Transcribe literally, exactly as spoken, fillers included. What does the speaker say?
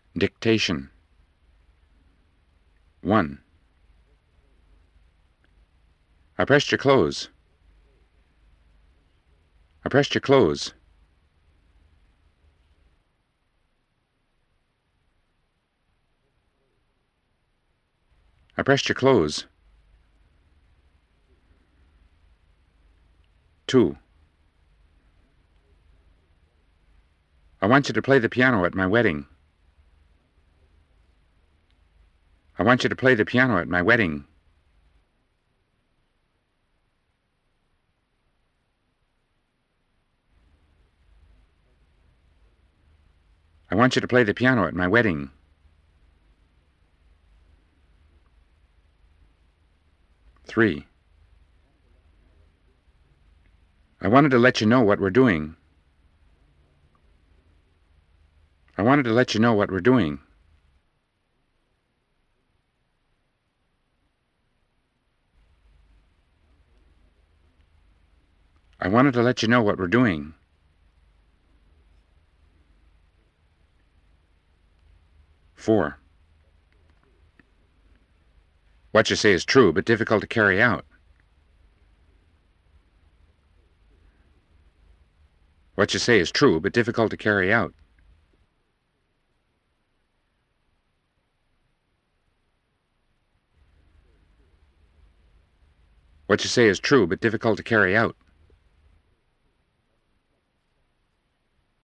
Dictation. one. I pressed your clothes. I pressed your clothes. I pressed your clothes. two. I want you to play the piano at my wedding. I want you to play the piano at my wedding. I want you to play the piano at my wedding. three. I wanted to let you know what we're doing. I wanted to let you know what we're doing. I wanted to let you know what we're doing. four. What you say is true, but difficult to carry out. What you say is true, but difficult to carry out. What you say is true, but difficult to carry out.